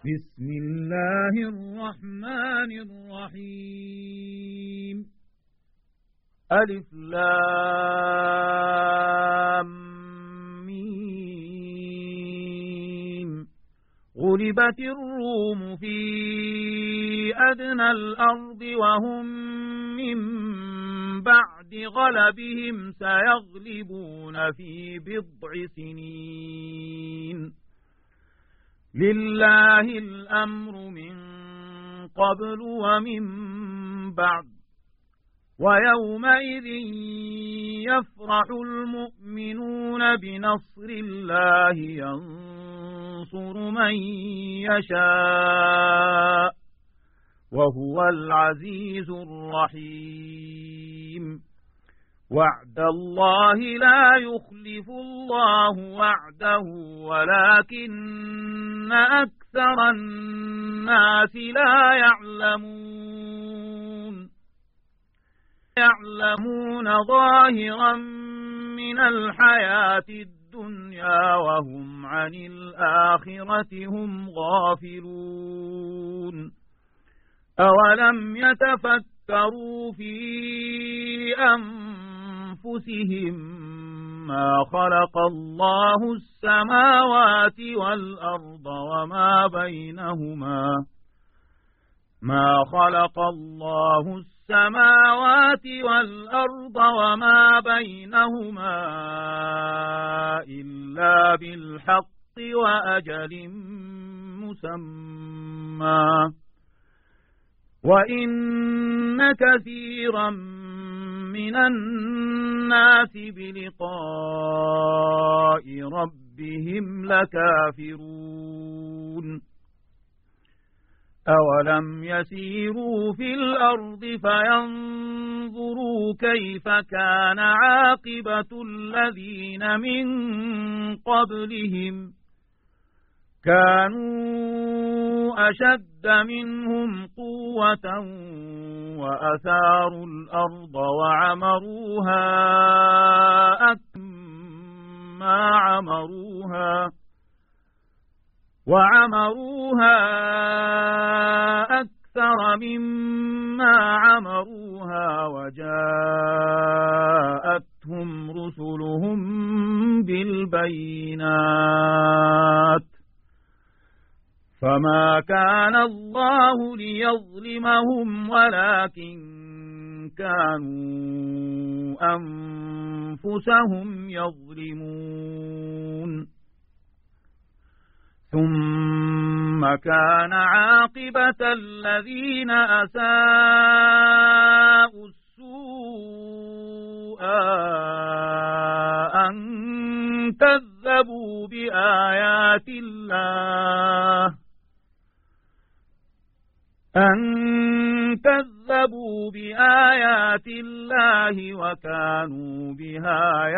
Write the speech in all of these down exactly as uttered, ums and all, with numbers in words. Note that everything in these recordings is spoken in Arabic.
بسم الله الرحمن الرحيم. ألف لام ميم. غلبت الروم في أدنى الأرض وهم من بعد غلبهم سيغلبون في بضع سنين. لله الأمر من قبل ومن بعد ويومئذ يفرح المؤمنون بنصر الله ينصر من يشاء وهو العزيز الرحيم. وعد الله لا يخلف الله وعده ولكن أكثر الناس لا يعلمون يعلمون ظاهرا من الحياة الدنيا وهم عن الآخرة هم غافلون. أولم يتفكروا في أنفسهم ما خلق الله السماوات والأرض وما بينهما ما خلق الله السماوات والأرض وما بينهما إلا بالحق وأجل مسمى وإن كثيرا من الناس بلقاء ربهم لكافرون. أولم يسيروا في الأرض فينظروا كيف كان عاقبة الذين من قبلهم كانوا أشد منهم قوة وأثاروا الأرض وعمروها أكما عمروها وعمروها أكثر مما عمروها وجاءتهم رسلهم بالبينات فما كان الله ليظلمهم ولكن كانوا أنفسهم يظلمون. ثم كان عاقبة الذين أساءوا السوء أن كذبوا بآيات الله أن كذبوا بآيات الله وكانوا بها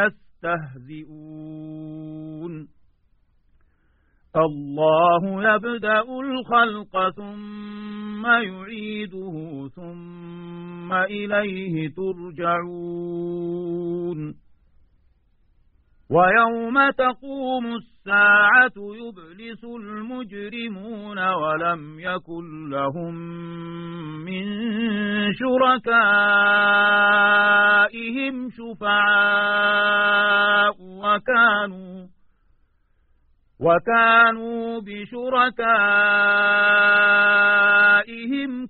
يستهزئون. الله يبدأ الخلق ثم يعيده ثم إليه ترجعون. ويوم تقوم الساعة يبلس المجرمون ولم يكن لهم من شركائهم شفعاء وكانوا وكانوا بشركائهم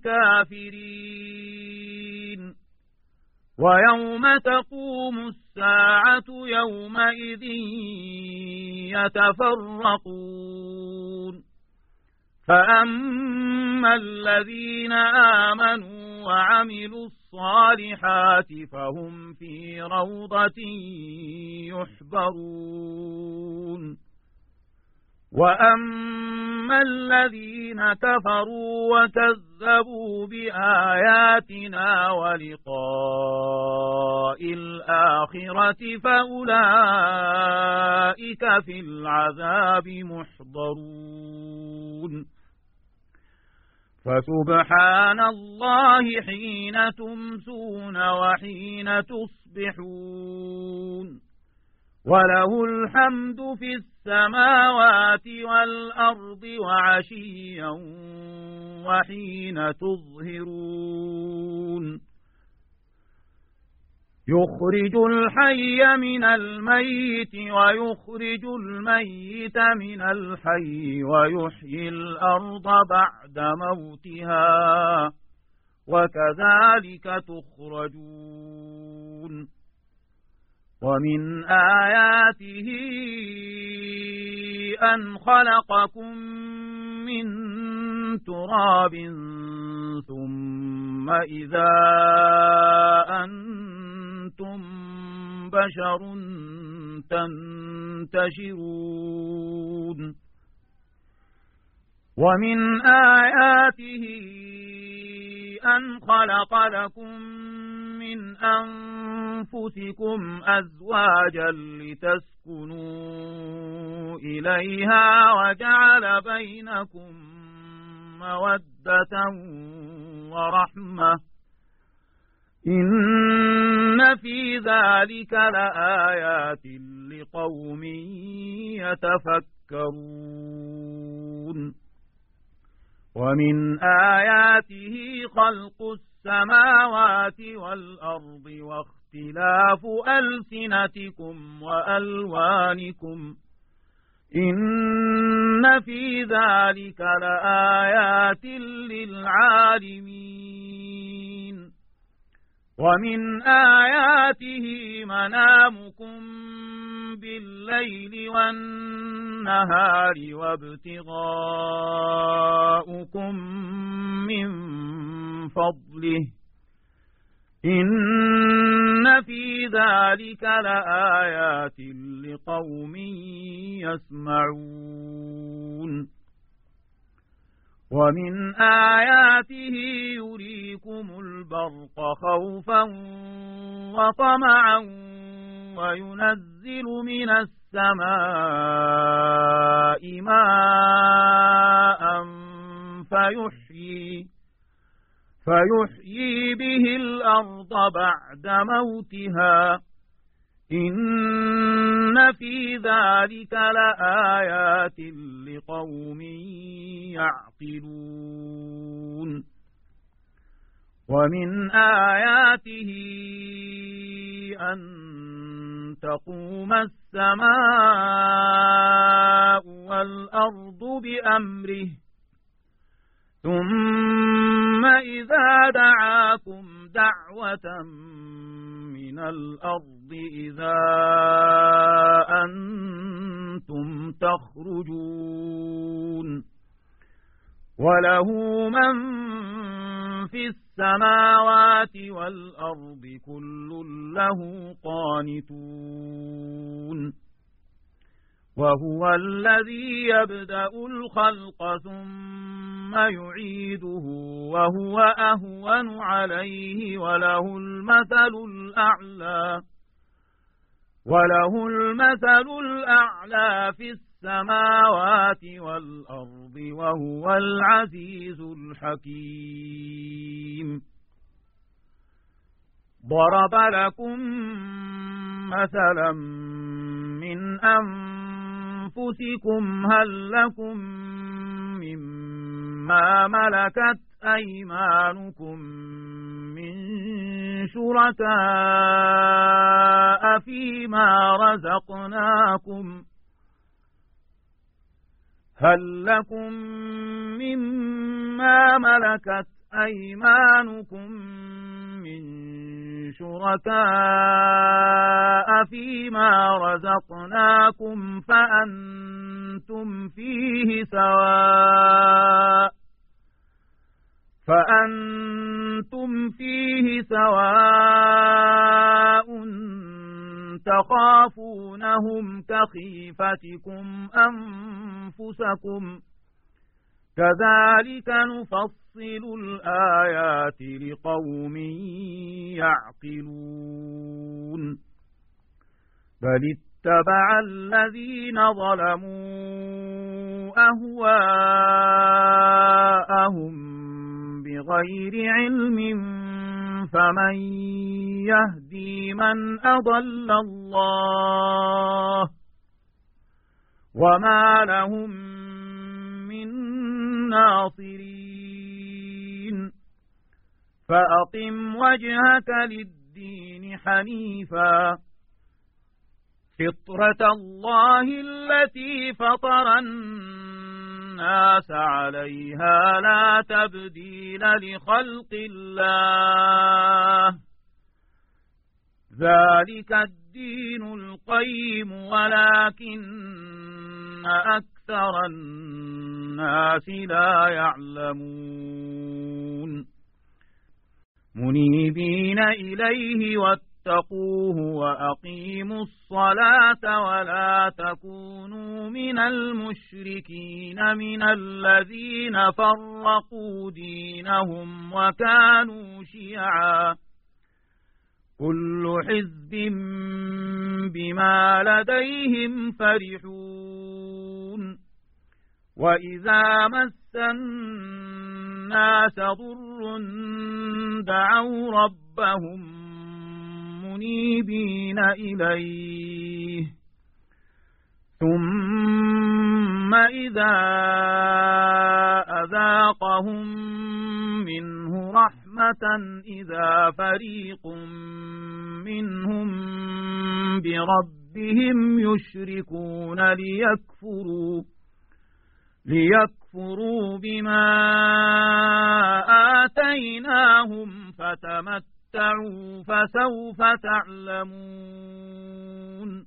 كافرين. ويوم تقوم الساعة يومئذ يتفرقون فأما الذين آمنوا وعملوا الصالحات فهم في روضة يحبرون. وأما الذين كفروا وكذبوا بآياتنا ولقاء الآخرة فأولئك في العذاب محضرون. فسبحان الله حين تمسون وحين تصبحون وله الحمد في السماوات والأرض وعشيا وحين تظهرون يخرج الحي من الميت ويخرج الميت من الحي ويحيي الأرض بعد موتها وكذلك تخرجون ومن آياته أن خلقكم من تراب ثم إذا أنتم بشر تنتشرون ومن آياته أن خلق لكم من أنفسكم أزواجا لتسكنوا إليها وجعل بينكم مودة ورحمة إن في ذلك لآيات لقوم يتفكرون ومن آياته خلق السماوات والأرض واختلاف ألسنتكم وألوانكم إن في ذلك لآيات للعالمين ومن آياته منامكم بالليل والنهار وابتغاؤكم من فضله إن في ذلك لآيات لقوم يسمعون ومن آياته يريكم البرق خوفا وطمعا وينزل من السماء ماء فيحيي فيحيي به الأرض بعد موتها إن في ذلك لآيات لقوم يعقلون ومن آياته أن تقوم السماء والأرض بأمره ثم إذا دعاكم دعوة من الأرض إذا أنتم تخرجون وله من في السماوات والأرض كل له قانتون وهو الذي يبدأ الخلق ثم يعيده وهو أهون عليه وله المثل الأعلى وله المثل الأعلى في السماوات والأرض وهو العزيز الحكيم ضرب لكم مثلا من أنفسكم هل لكم مما ملكت أيمانكم من شركاء فيما رزقناكم هل لكم مما ملكت أيمانكم من شركاء فيما رزقناكم فأنتم فيه سواء فأنتم فيه سواء تخافونهم كخيفتكم أنفسكم كذلك نفصل الآيات لقوم يعقلون بل اتبع الذين ظلموا أهواءهم بغير علم فمن يهدي من أضل الله وما لهم من ناصرين فأقم وجهك للدين حنيفا فطرة الله التي فطر الناس عليها لا تبديل لخلق الله ذلك الدين القيم ولكن أكثر الناس لا يعلمون منيبين إليه واتقوه وأقيموا الصلاة ولا تكونوا من المشركين من الذين فرقوا دينهم وكانوا شيعا كل حزب بما لديهم فرحون وإذا مس الناس ضر دعوا ربهم منيبين إليه ثم إذا أذاقهم منه رحمة إذا فريق منهم بربهم يشركون ليكفروا ليكفروا بما آتيناهم فتمتعوا فسوف تعلمون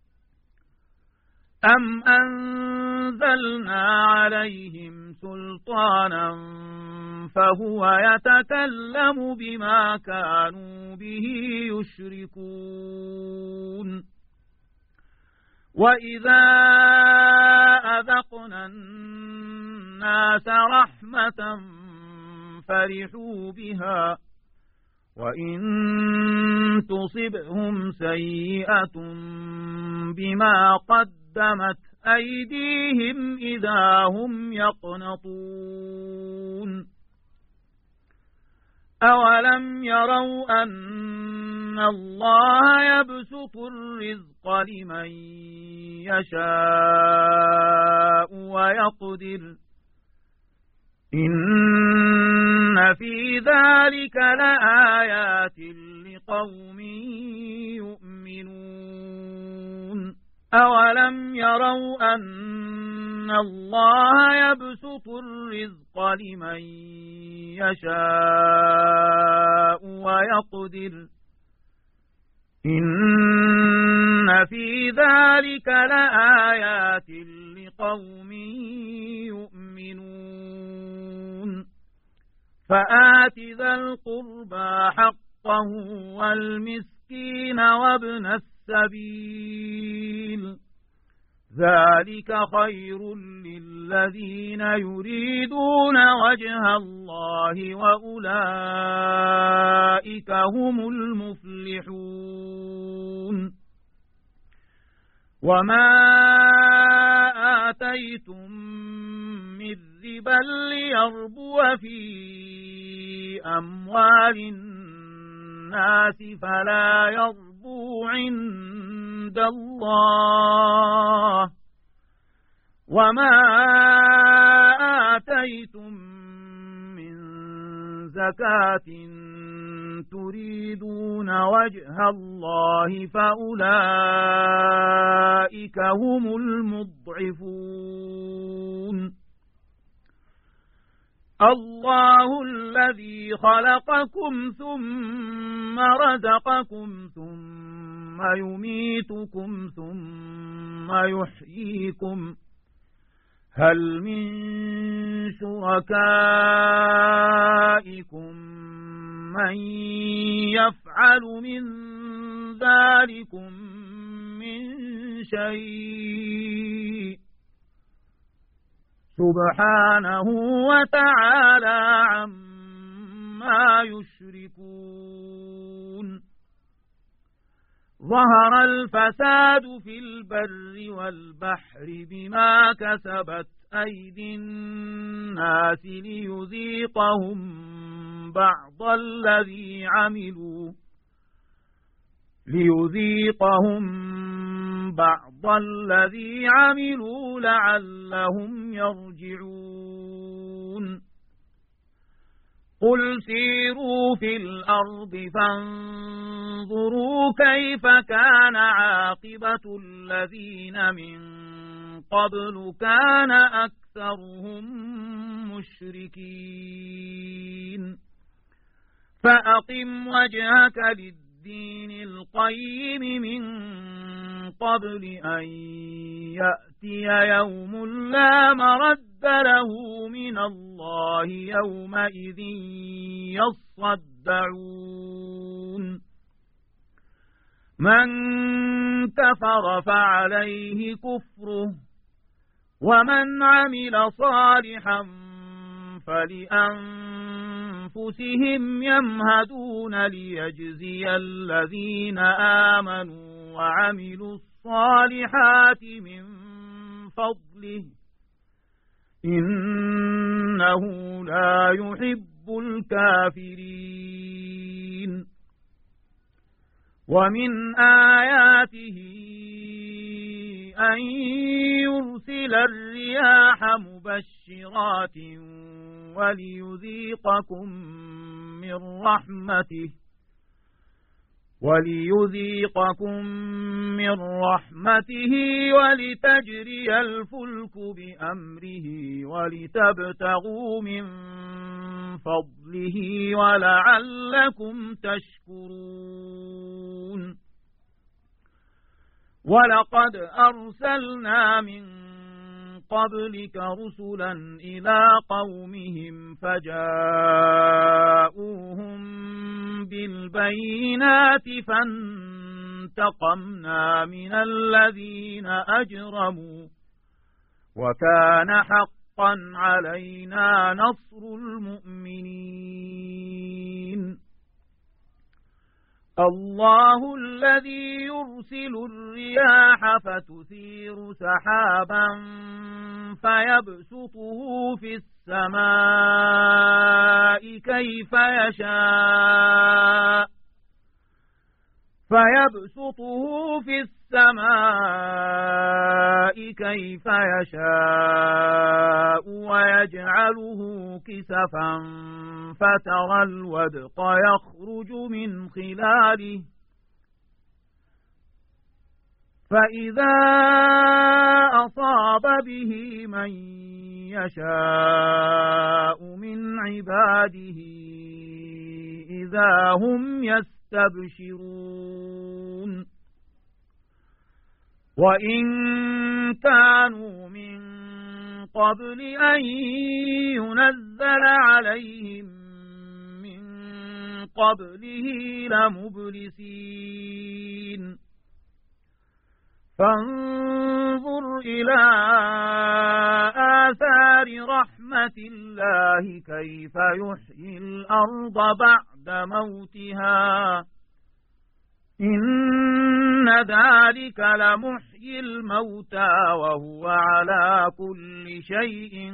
أم أنزلنا عليهم سلطانا فهو يتكلم بما كانوا به يشركون وإذا أذقنا الناس رحمة فرحوا بها وإن تصبهم سيئة بما قدمت أيديهم إذا هم يقنطون أولم يروا أن الله يبسط الرزق لمن يشاء ويقدر إن في ذلك لآيات لقوم يؤمنون أولم يروا أن الله يبسط الرزق لمن يشاء ويقدر إن في ذلك لآيات لقوم يؤمنون فآت ذا القربى حقه والمسكين وابن السبيل ذلك خير للذين يريدون وجه الله وأولئك هم المفلحون وما آتيتم من ربا ليربو في أموال الناس فلا يربو عند الله وما آتيتم من زكاة تريدون وجه الله فأولئك هم المضعفون الله الذي خلقكم ثم رزقكم ثم يميتكم ثم يحييكم هل من شركائكم من يفعل من ذلكم من شيء سبحانه وتعالى عما يشركون ظهر الفساد في البر والبحر بما كسبت أيدي الناس ليذيقهم بعض الذي عملوا ليذيقهم بعض الذي عملوا لعلهم يرجعون قل سيروا في الأرض فانظروا كيف كان عاقبة الذين من قبل كان أكثرهم مشركين فأقم وجهك للدين القيم من قبل أن يأتي يوم لا مرد له من الله يومئذ يصدعون من كفر فعليه كفره ومن عمل صالحا فلأنفسهم يمهدون ليجزي الذين آمنوا وعملوا الصالحات من فضله إنه لا يحب الكافرين ومن آياته أن يرسل الرياح مبشرات وليذيقكم من رحمته وليذيقكم من رحمته ولتجري الفلك بأمره ولتبتغوا من فضله ولعلكم تشكرون ولقد أرسلنا من قبلك رسلا إلى قومهم فجاءوهم بالبينات فانتقمنا من الذين أجرموا وكان حقا علينا نصر المؤمنين الله الذي يرسل الرياح فتثير سحابا فيبسطه في السماء كيف يشاء فيبسطه في السماء كيف يشاء ويجعله كسفا فترى الودق يخرج من خلاله فإذا أصاب به من يشاء من عباده إذا هم يستبشرون وإن كانوا من قبل أن ينزل عليهم من قبله لمبلسين فانظر إلى آثار رحمة الله كيف يحيي الأرض بعد موتها إن ذلك لمحيي الموتى وهو على كل شيء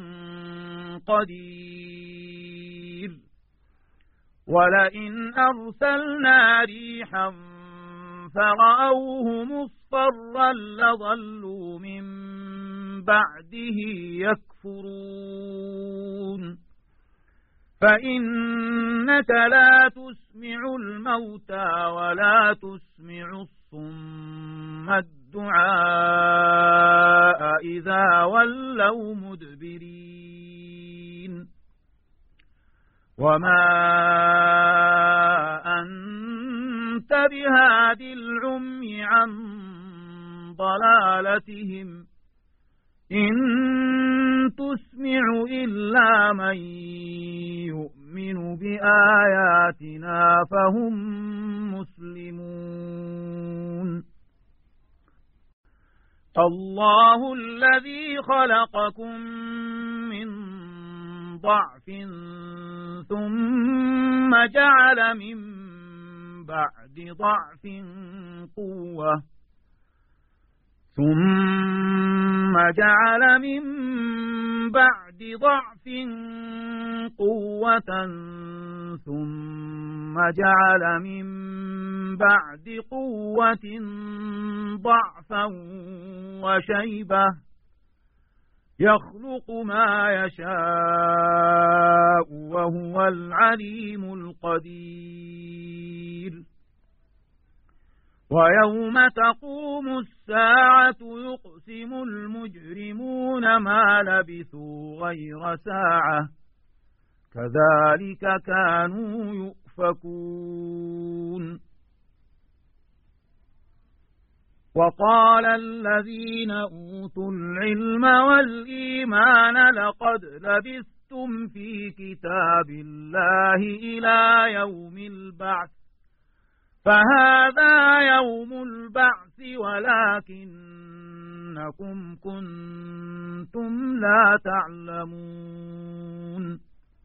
قدير ولئن أرسلنا ريحا فرأوه مصفرا لظلوا من بعده يكفرون فإنك لا تسمع الموتى ولا تسمع الصم الدعاء إذا ولوا مدبرين وما أنت بهاد العمي عن ضلالتهم إن تسمع إلا من يؤمن بآياتنا فهم مسلمون الله الذي خلقكم من ضعف ثم جعل من بعد ضعف قوة ثم جعل من بعد ضعف قوة ثم جعل من بعد قوة ضعفا وشيبة يخلق ما يشاء وهو العليم القدير ويوم تقوم الساعة يقسم المجرمون ما لبثوا غير ساعة كذلك كانوا يؤفكون وقال الذين أوتوا العلم والإيمان لقد لبثتم في كتاب الله إلى يوم البعث فهذا يوم البعث ولكنكم كنتم لا تعلمون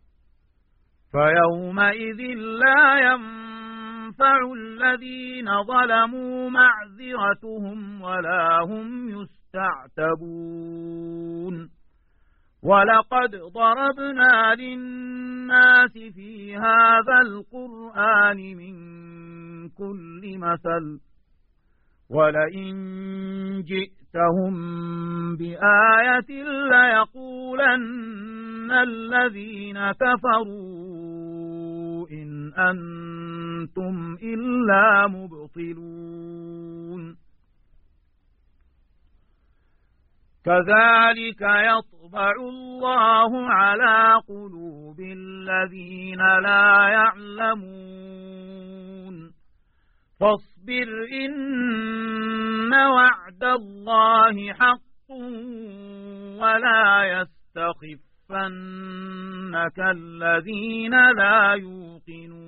فيومئذ لا ينفع الذين ظلموا معذرتهم ولا هم يستعتبون ولقد ضربنا للناس في هذا القرآن من كل مثل ولئن جئتهم بآية ليقولن الذين كفروا إن أنتم إلا مبطلون كذلك يطبع الله على قلوب الذين لا يعلمون فاصبر إن وعد الله حق ولا يستخفنك الذين لا يوقنون